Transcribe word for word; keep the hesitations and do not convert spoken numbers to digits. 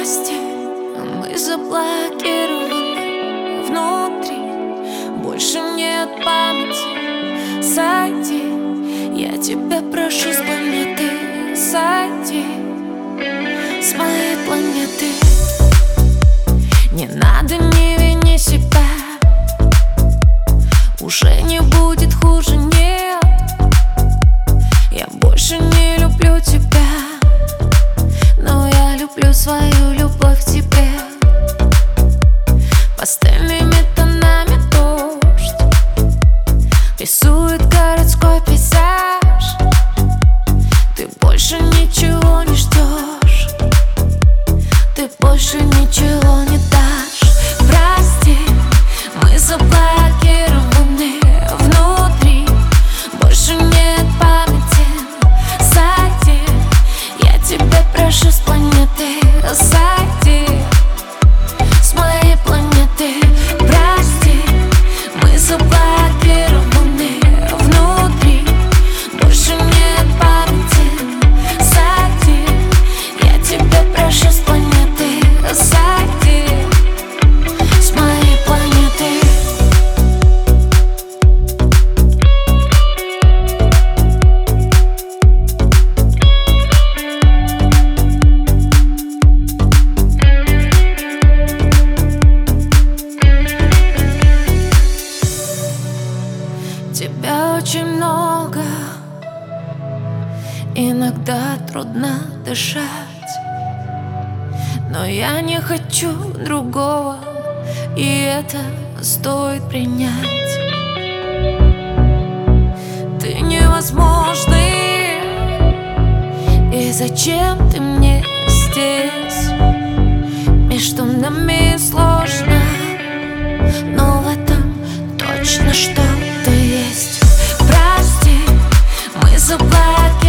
Прости, мы заблокированы внутри, больше нет памяти. Сойди, я тебя прошу с планеты, сойди с моей планеты. Не надо, не вини себя, уже не будет хуже, нет. Я больше не люблю тебя, но я люблю свою любовь к тебе. Пастельными тонами дождь рисует городской пейзаж. Ты больше ничего не ждешь, ты больше ничего не дашь. Прости, мы заблокированы внутри, больше нет памяти. Сойди, я тебя прошу с планеты, сойди с моей планеты. Прости, мы заблокированы внутри, больше нет памяти. Сойди, я тебя прошу с планеты, сойди с моей планеты. Тебя очень много, иногда трудно дышать, но я не хочу другого, и это стоит принять. Ты невозможный, и зачем ты мне здесь? Между нами сложно, но в этом точно что-то есть. Прости, мы заблокированы